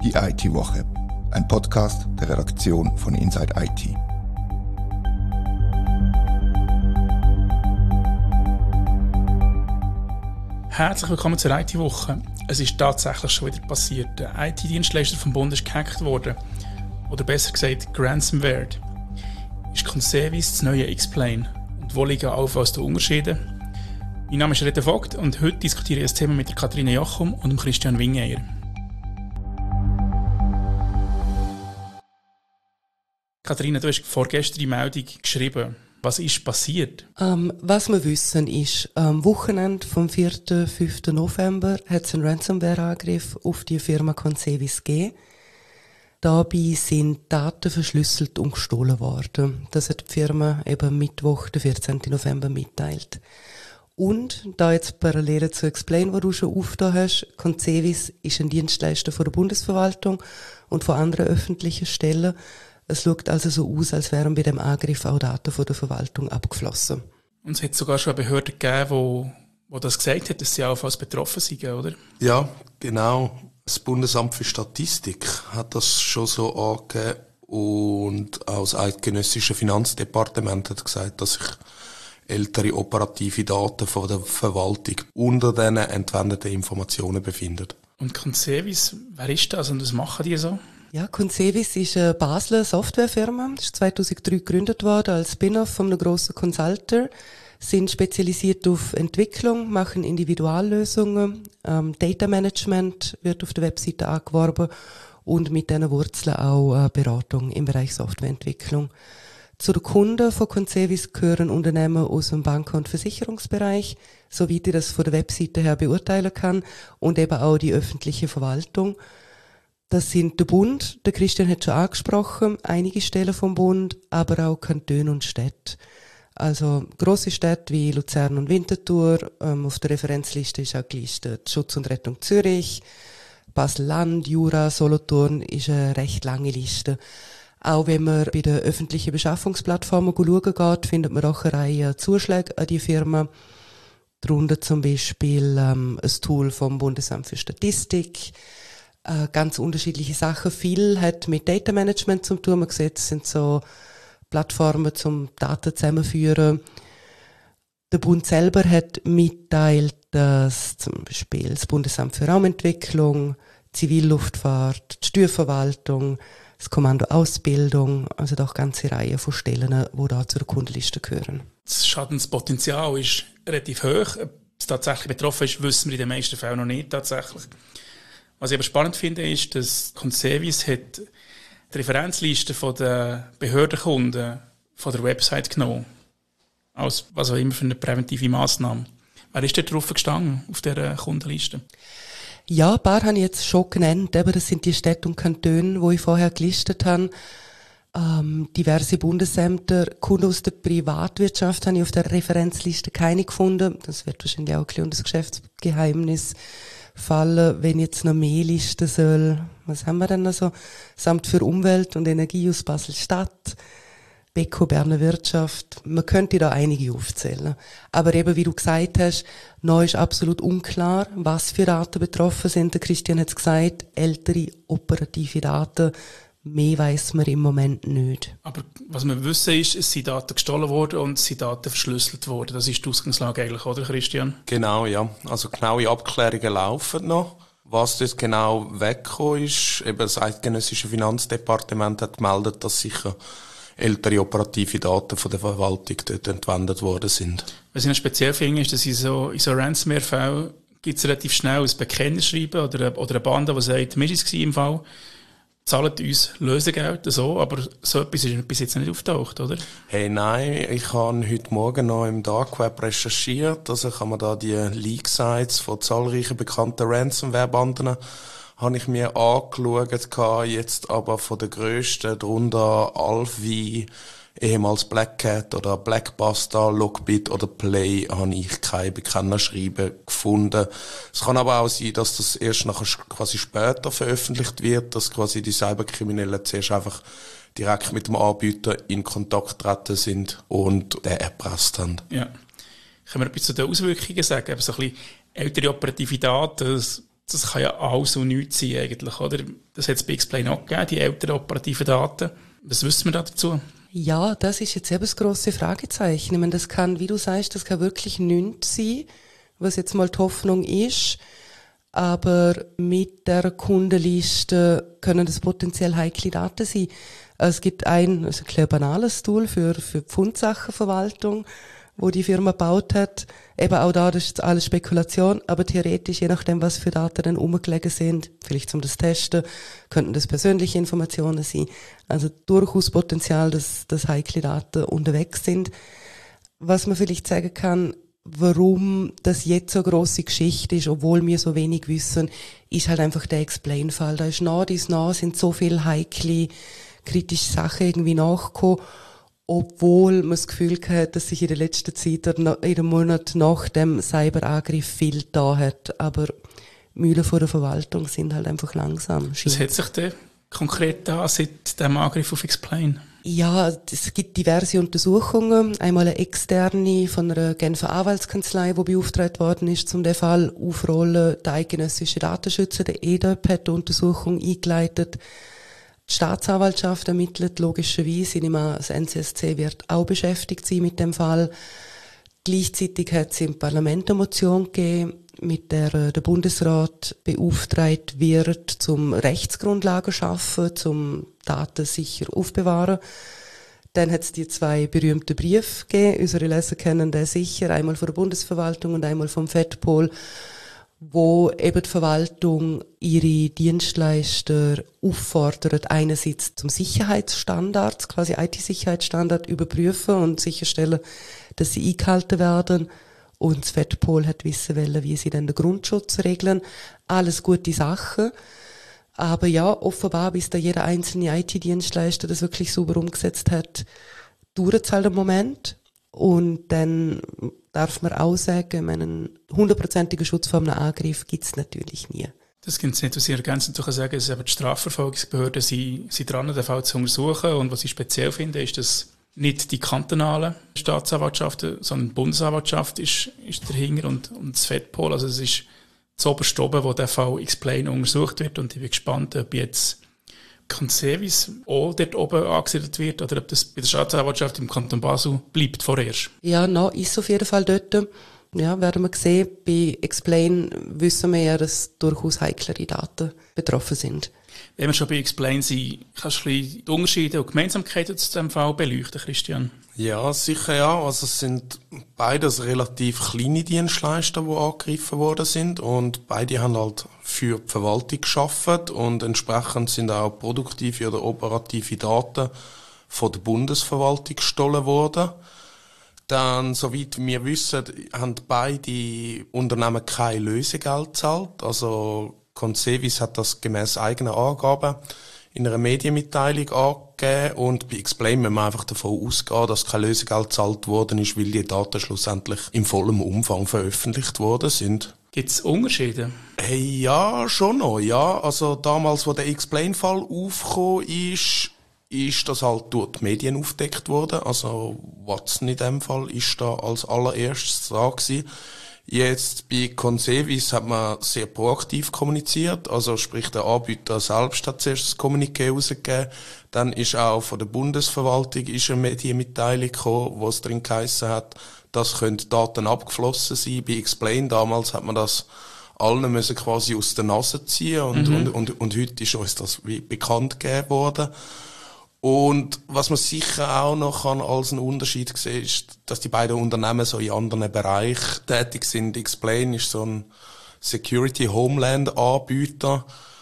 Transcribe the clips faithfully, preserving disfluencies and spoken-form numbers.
Die I T-Woche, ein Podcast der Redaktion von Inside I T. Herzlich willkommen zur I T-Woche. Es ist tatsächlich schon wieder passiert. Der I T-Dienstleister vom Bund ist gehackt worden. Oder besser gesagt, geransomwared. Ist Conservice das neue X-Plane? Und wo liegen allenfalls die Unterschiede? Mein Name ist Reto Vogt und heute diskutiere ich das Thema mit der Katharina Jochum und dem Christian Wingeier. Katharina, du hast vorgestern die Meldung geschrieben. Was ist passiert? Ähm, was wir wissen ist, am Wochenende vom vierten bis fünften November hat es einen Ransomware-Angriff auf die Firma Conservice gegeben. Dabei sind Daten verschlüsselt und gestohlen worden. Das hat die Firma eben Mittwoch, den vierzehnten November, mitteilt. Und, da jetzt parallel zu Explain, wo du schon aufgetan hast, Conservice ist ein Dienstleister von der Bundesverwaltung und von anderen öffentlichen Stellen. Es schaut also so aus, als wären bei dem Angriff auch Daten von der Verwaltung abgeflossen. Und es hat sogar schon eine Behörde gegeben, wo, wo das gesagt hat, dass sie auch als betroffen sind, oder? Ja, genau. Das Bundesamt für Statistik hat das schon so angegeben und auch das eidgenössische Finanzdepartement hat gesagt, dass sich ältere operative Daten von der Verwaltung unter diesen entwendeten Informationen befinden. Und Conservice, wer ist das und was machen die so? Ja, Conservice ist eine Basler Softwarefirma. Das ist zweitausenddrei gegründet worden als Spin-off von einem grossen Consulter. Sind spezialisiert auf Entwicklung, machen Individuallösungen, ähm, Data Management wird auf der Webseite angeworben und mit diesen Wurzeln auch äh, Beratung im Bereich Softwareentwicklung. Zu den Kunden von Conservice gehören Unternehmen aus dem Banken- und Versicherungsbereich, soweit ich das von der Webseite her beurteilen kann, und eben auch die öffentliche Verwaltung. Das sind der Bund, der Christian hat schon angesprochen, einige Stellen vom Bund, aber auch Kantone und Städte. Also grosse Städte wie Luzern und Winterthur, ähm, auf der Referenzliste ist auch gelistet Schutz und Rettung Zürich, Basel-Land, Jura, Solothurn ist eine recht lange Liste. Auch wenn man bei den öffentlichen Beschaffungsplattformen schauen geht, findet man auch eine Reihe Zuschläge an die Firma. Darunter zum Beispiel ähm, ein Tool vom Bundesamt für Statistik, äh, ganz unterschiedliche Sachen. Viel hat mit Data Management zu tun. Man sieht, es sind so Plattformen zum Daten zusammenführen. Der Bund selber hat mitteilt, dass zum Beispiel das Bundesamt für Raumentwicklung, Zivilluftfahrt, die Steuerverwaltung, das Kommando Ausbildung, also doch eine ganze Reihe von Stellen, die da zur Kundenliste gehören. Das Schadenspotenzial ist relativ hoch. Ob es tatsächlich betroffen ist, wissen wir in den meisten Fällen noch nicht tatsächlich. Was ich aber spannend finde, ist, dass Conservice hat die Referenzliste der Behördenkunden von der Website genommen. Als was auch immer für eine präventive Massnahme. Wer ist dort drauf gestanden, auf dieser Kundenliste? Ja, ein paar habe ich jetzt schon genannt. Eben, das sind die Städte und Kantone, die ich vorher gelistet habe. Ähm, diverse Bundesämter, Kunden aus der Privatwirtschaft habe ich auf der Referenzliste keine gefunden. Das wird wahrscheinlich auch ein bisschen unter das Geschäftsgeheimnis fallen, wenn ich jetzt noch mehr listen soll. Was haben wir denn noch so? Das Amt für Umwelt und Energie aus Basel-Stadt, Beko Berner Wirtschaft. Man könnte da einige aufzählen. Aber eben, wie du gesagt hast, noch ist absolut unklar, was für Daten betroffen sind. Der Christian hat es gesagt, ältere operative Daten. Mehr weiss man im Moment nicht. Aber was wir wissen ist, es sind Daten gestohlen worden und es sind Daten verschlüsselt worden. Das ist die Ausgangslage eigentlich, oder Christian? Genau, ja. Also genaue Abklärungen laufen noch. Was dort genau weggekommen ist, eben das eidgenössische Finanzdepartement hat gemeldet, dass sicher ältere operative Daten von der Verwaltung dort entwendet worden sind. Was ich noch speziell finde, ist, dass in so, in so Ransomware-Fällen gibt es relativ schnell ein Bekennerschreiben oder, oder eine Bande, die sagt, mir war es im Fall, zahlt uns Lösegeld, so, aber so etwas ist bis jetzt nicht auftaucht, oder? Hey, nein, ich habe heute Morgen noch im Dark Web recherchiert, also kann man da die Leak-Sites von zahlreichen bekannten Ransomware-Banden habe ich mir angeschaut, jetzt aber von der grössten, darunter Alfie, ehemals Black Cat oder Blackbuster, Logbit oder Play, habe ich kein Bekennerschreiben gefunden. Es kann aber auch sein, dass das erst nachher quasi später veröffentlicht wird, dass quasi die Cyberkriminellen zuerst einfach direkt mit dem Anbieter in Kontakt treten sind und den erpresst haben. Ja. Können wir etwas zu den Auswirkungen sagen? So ein bisschen ältere operative Daten, das das kann ja alles und nichts sein eigentlich, oder? Das hat es bei Explain auch gegeben, die älteren operativen Daten. Was wissen wir da dazu? Ja, das ist jetzt eben das grosse Fragezeichen. Ich meine, das kann, wie du sagst, das kann wirklich nichts sein, was jetzt mal die Hoffnung ist. Aber mit der Kundenliste können das potenziell heikle Daten sein. Es gibt ein, also ein kleines banales Tool für, für Pfundsachenverwaltung, wo die Firma gebaut hat. Eben auch da, das ist alles Spekulation, aber theoretisch, je nachdem, was für Daten dann rumgelegen sind, vielleicht zum das Testen, könnten das persönliche Informationen sein. Also durchaus Potenzial, dass, dass heikle Daten unterwegs sind. Was man vielleicht sagen kann, warum das jetzt so eine grosse Geschichte ist, obwohl wir so wenig wissen, ist halt einfach der Explain-Fall. Da ist nach dies nach, sind so viele heikle, kritische Sachen irgendwie nachgekommen, obwohl man das Gefühl hat, dass sich in der letzten Zeit oder in den Monaten nach dem Cyberangriff viel da hat. Aber Mühlen vor der Verwaltung sind halt einfach langsam. Was hat sich denn konkret da seit dem Angriff auf Explain? Ja, es gibt diverse Untersuchungen. Einmal eine externe von einer Genfer Anwaltskanzlei, die beauftragt worden ist, um den Fall aufrollen. Der eidgenössische Datenschützer, der E D O P, hat die Untersuchung eingeleitet. Die Staatsanwaltschaft ermittelt logischerweise. Ich nehme an, das N C S C wird auch beschäftigt sein mit dem Fall. Gleichzeitig hat es im Parlament eine Motion gegeben, mit der äh, der Bundesrat beauftragt wird, zum Rechtsgrundlagen schaffen, zum Daten sicher aufbewahren. Dann hat es die zwei berühmten Briefe gegeben, unsere Leser kennen den sicher, einmal von der Bundesverwaltung und einmal vom FedPol, wo eben die Verwaltung ihre Dienstleister auffordert, einerseits zum Sicherheitsstandard, quasi I T-Sicherheitsstandard überprüfen und sicherstellen, dass sie eingehalten werden. Und das FedPol hat wissen wollen, wie sie dann den Grundschutz regeln. Alles gute Sachen. Aber ja, offenbar, bis da jeder einzelne I T-Dienstleister das wirklich sauber umgesetzt hat, dauert es halt einen Moment. Und dann darf man auch sagen, einen hundertprozentigen Schutz vor einem Angriff gibt es natürlich nie. Das gibt es nicht, was Sie ergänzend zu sagen, dass die Strafverfolgungsbehörden sind, sind dran, den Fall zu untersuchen. Und was ich speziell finde, ist, dass nicht die kantonalen Staatsanwaltschaften, sondern die Bundesanwaltschaft ist, ist dahinter und, und das FedPol. Also es ist das oberste oben, wo der Fall Explain untersucht wird. Und ich bin gespannt, ob jetzt Concevis auch dort oben angesiedelt wird oder ob das bei der Staatsanwaltschaft im Kanton Basel bleibt vorerst. Ja, no, ist auf jeden Fall dort. Ja, werden wir sehen. Bei Explain wissen wir ja, dass durchaus heiklere Daten betroffen sind. Wenn wir schon bei Explain sind, kannst du ein bisschen die Unterschiede und Gemeinsamkeiten zu diesem Fall beleuchten, Christian? Ja, sicher ja. Also es sind beides relativ kleine Dienstleister, die angegriffen worden sind und beide haben halt für die Verwaltung gearbeitet und entsprechend sind auch produktive oder operative Daten von der Bundesverwaltung gestohlen worden. Dann, soweit wir wissen, haben beide Unternehmen kein Lösegeld gezahlt. Also Concevis hat das gemäss eigener Angaben in einer Medienmitteilung angegeben und bei Explain müssen wir einfach davon ausgehen, dass kein Lösegeld gezahlt worden ist, weil die Daten schlussendlich im vollen Umfang veröffentlicht worden sind. Gibt es Unterschiede? Hey, ja, schon noch, ja. Also damals, wo der Explain-Fall aufgekommen ist, ist das halt durch die Medien aufgedeckt worden. Also Watson in dem Fall ist da als allererstes da gewesen. Jetzt bei Concevis hat man sehr proaktiv kommuniziert, also sprich der Anbieter selbst hat zuerst das Kommuniqué rausgegeben, dann ist auch von der Bundesverwaltung ist eine Medienmitteilung gekommen, wo es drin geheissen hat, dass können Daten abgeflossen sein. Bei Explain damals hat man das allen müssen quasi aus der Nase ziehen und, mhm. und, und, und heute ist uns das wie bekannt gegeben worden. Und was man sicher auch noch kann als einen Unterschied sehen, ist, dass die beiden Unternehmen so in anderen Bereichen tätig sind. Explain ist so ein Security Homeland Anbieter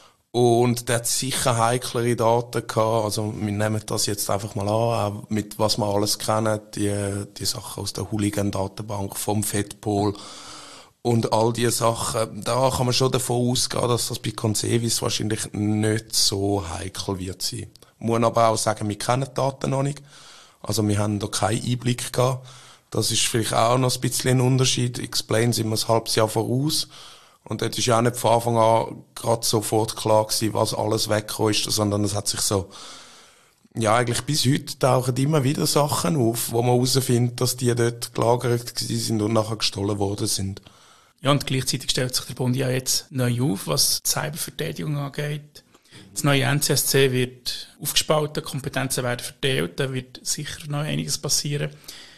und der hat sicher heiklere Daten gehabt. Also wir nehmen das jetzt einfach mal an, auch mit was wir alles kennen, die, die Sachen aus der Hooligan-Datenbank vom FedPol und all diese Sachen. Da kann man schon davon ausgehen, dass das bei Concevis wahrscheinlich nicht so heikel wird sein. Ich muss aber auch sagen, wir kennen die Daten noch nicht. Also wir haben da keinen Einblick gehabt. Das ist vielleicht auch noch ein bisschen ein Unterschied. Explain sind wir ein halbes Jahr voraus. Und dort ist ja auch nicht von Anfang an gerade sofort klar gewesen, was alles weggekommen ist, sondern es hat sich so, ja eigentlich bis heute tauchen immer wieder Sachen auf, wo man herausfindet, dass die dort gelagert gewesen sind und nachher gestohlen worden sind. Ja, und gleichzeitig stellt sich der Bund ja jetzt neu auf, was die Cyberverteidigung angeht. Das neue N C S C wird aufgespalten, Kompetenzen werden verteilt, da wird sicher noch einiges passieren.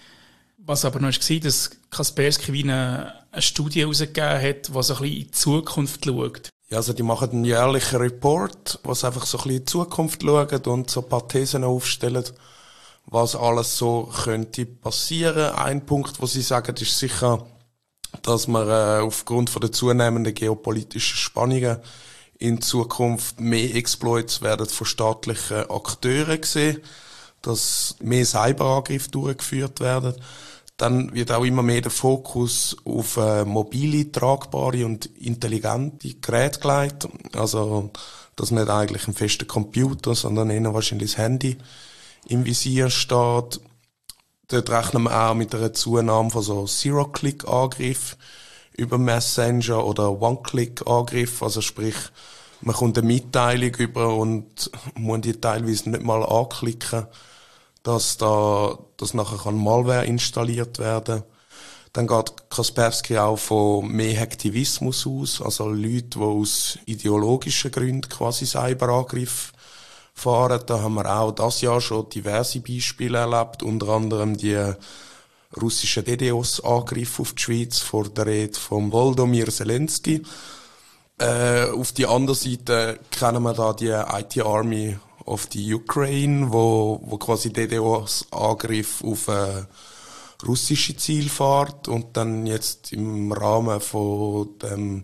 Was aber noch war, dass Kaspersky wie eine, eine Studie herausgegeben hat, die so ein bisschen in die Zukunft schaut. Ja, also die machen einen jährlichen Report, was einfach so ein bisschen in die Zukunft schaut und so ein paar Thesen aufstellen, was alles so könnte passieren. Ein Punkt, wo sie sagen, ist sicher, dass man äh, aufgrund von der zunehmenden geopolitischen Spannungen in Zukunft mehr Exploits werden von staatlichen Akteuren gesehen, dass mehr Cyberangriffe durchgeführt werden. Dann wird auch immer mehr der Fokus auf äh, mobile, tragbare und intelligente Geräte gelegt. Also, dass nicht eigentlich ein fester Computer, sondern eher wahrscheinlich das Handy im Visier steht. Dort rechnen wir auch mit einer Zunahme von so Zero-Click-Angriffen über Messenger oder One-Click-Angriffen. Also sprich, man kommt eine Mitteilung über und muss die teilweise nicht mal anklicken, dass da, dass nachher kann Malware installiert werden. Dann geht Kaspersky auch von mehr Hacktivismus aus, also Leute, die aus ideologischen Gründen quasi Cyberangriffe fahren. Da haben wir auch das Jahr schon diverse Beispiele erlebt, unter anderem die russischen DDoS-Angriffe auf die Schweiz vor der Rede von Volodymyr Zelensky. Äh, auf die andere Seite kennen wir da die I T Army of the Ukraine, wo, wo quasi DDoS-Angriff auf äh, russische Ziel fährt und dann jetzt im Rahmen von dem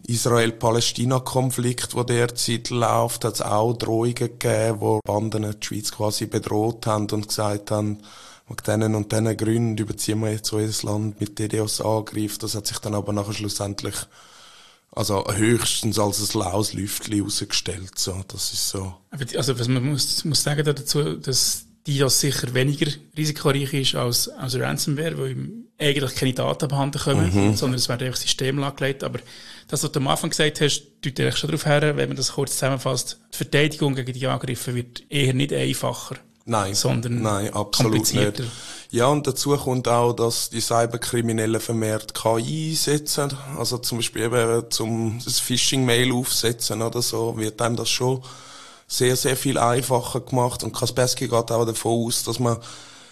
Israel-Palästina-Konflikt, wo derzeit läuft, hat es auch Drohungen gegeben, wo Banden die Schweiz quasi bedroht haben und gesagt haben, mit diesen und diesen Gründen überziehen wir jetzt unser Land mit DDoS-Angriff. Das hat sich dann aber nachher schlussendlich also höchstens als ein laues Lüftchen herausgestellt. So, das ist so. Also was man muss, muss sagen dazu, dass DDoS sicher weniger risikoreich ist als, als Ransomware, weil ihm eigentlich keine Daten abhanden kommen, mhm. sondern es werden einfach Systeme angelegt. Aber das, was du am Anfang gesagt hast, deutet eigentlich schon darauf her, wenn man das kurz zusammenfasst, die Verteidigung gegen die Angriffe wird eher nicht einfacher. Nein, sondern nein, absolut komplizierter. Nicht. Ja, und dazu kommt auch, dass die Cyberkriminellen vermehrt K I einsetzen. Also zum Beispiel eben zum das Phishing-Mail aufsetzen oder so, wird einem das schon sehr, sehr viel einfacher gemacht. Und Kaspersky geht auch davon aus, dass man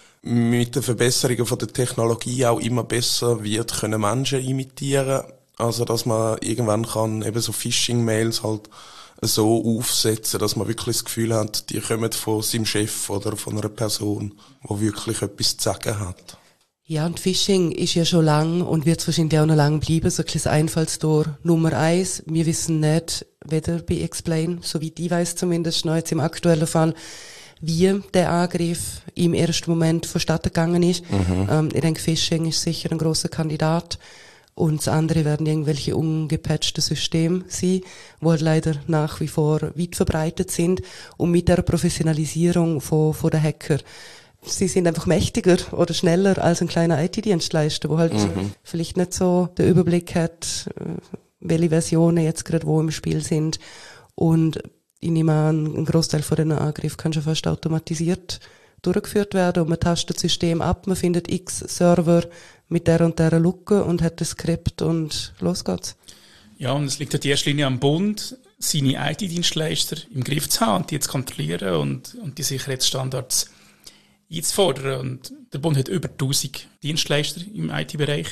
mit den Verbesserungen von der Technologie auch immer besser wird können Menschen imitieren. Also, dass man irgendwann kann eben so Phishing-Mails halt so aufsetzen, dass man wirklich das Gefühl hat, die kommen von seinem Chef oder von einer Person, die wirklich etwas zu sagen hat. Ja, und Phishing ist ja schon lang und wird es wahrscheinlich auch noch lang bleiben, so ein kleines Einfallstor Nummer eins. Wir wissen nicht, weder bei Explain, soweit ich weiss zumindest, noch jetzt im aktuellen Fall, wie der Angriff im ersten Moment vonstatten gegangen ist. Mhm. Ähm, ich denke, Phishing ist sicher ein grosser Kandidat. Und das andere werden irgendwelche ungepatchte Systeme sein, die halt leider nach wie vor weit verbreitet sind. Und mit der Professionalisierung von, von der Hacker, sie sind einfach mächtiger oder schneller als ein kleiner I T-Dienstleister, der halt mhm. vielleicht nicht so den Überblick hat, welche Versionen jetzt gerade wo im Spiel sind. Und ich nehme an, ein Großteil von den Angriffen kann schon fast automatisiert durchgeführt werden und man tastet das System ab, man findet x Server mit der und der Lücke und hat das Skript und los geht's. Ja, und es liegt in erster Linie am Bund, seine I T-Dienstleister im Griff zu haben und die zu kontrollieren und, und die Sicherheitsstandards einzufordern. Und der Bund hat über tausend Dienstleister im I T-Bereich.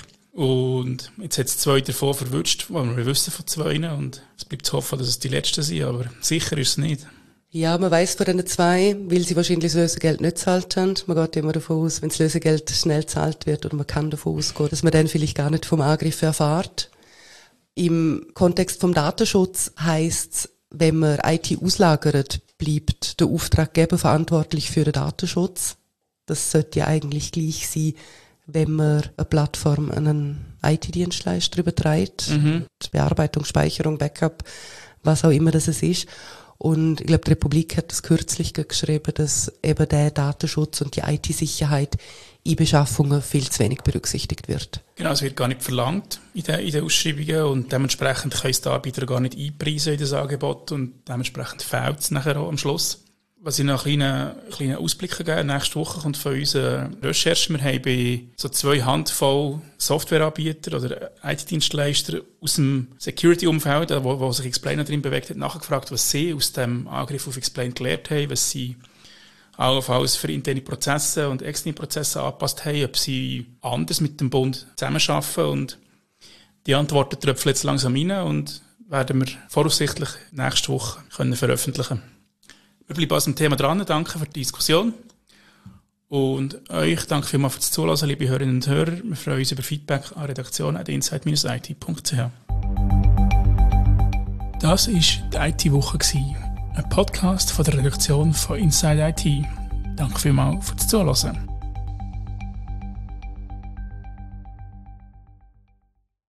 Und jetzt hat es zwei davon verwünscht, weil wir wissen von zwei. Und es bleibt zu hoffen, dass es die letzten sind, aber sicher ist es nicht. Ja, man weiss von diesen zwei, weil sie wahrscheinlich das Lösegeld nicht gezahlt haben. Man geht immer davon aus, wenn das Lösegeld schnell gezahlt wird, oder man kann davon ausgehen, dass man dann vielleicht gar nicht vom Angriff erfährt. Im Kontext vom Datenschutz heisst, wenn man I T auslagert, bleibt der Auftraggeber verantwortlich für den Datenschutz. Das sollte ja eigentlich gleich sein, wenn man eine Plattform an einen I T-Dienstleister überträgt. Mhm. Bearbeitung, Speicherung, Backup, was auch immer das ist. Und ich glaube, die Republik hat das kürzlich geschrieben, dass eben der Datenschutz und die I T-Sicherheit in Beschaffungen viel zu wenig berücksichtigt wird. Genau, es wird gar nicht verlangt in den, in den Ausschreibungen und dementsprechend können es die Anbieter gar nicht einpreisen in das Angebot und dementsprechend fehlt es nachher auch am Schluss. Was ich noch einen kleinen, kleinen Ausblick geben nächste Woche kommt von unseren Recherchen. Wir haben bei so zwei Handvoll Softwareanbieter oder I T-Dienstleister aus dem Security-Umfeld, wo, wo sich Explainer drin bewegt hat, nachgefragt, was sie aus dem Angriff auf Explain gelernt haben, was sie allenfalls für interne Prozesse und externe Prozesse angepasst haben, ob sie anders mit dem Bund zusammenarbeiten. Und die Antworten tröpfeln jetzt langsam rein und werden wir voraussichtlich nächste Woche können veröffentlichen. Wir bleiben also am Thema dran. Danke für die Diskussion. Und euch danke vielmals fürs Zuhören, liebe Hörerinnen und Hörer. Wir freuen uns über Feedback an redaktion at insight dash i t punkt c h. Das war die I T-Woche, ein Podcast von der Redaktion von Inside I T. Danke vielmals fürs Zuhören.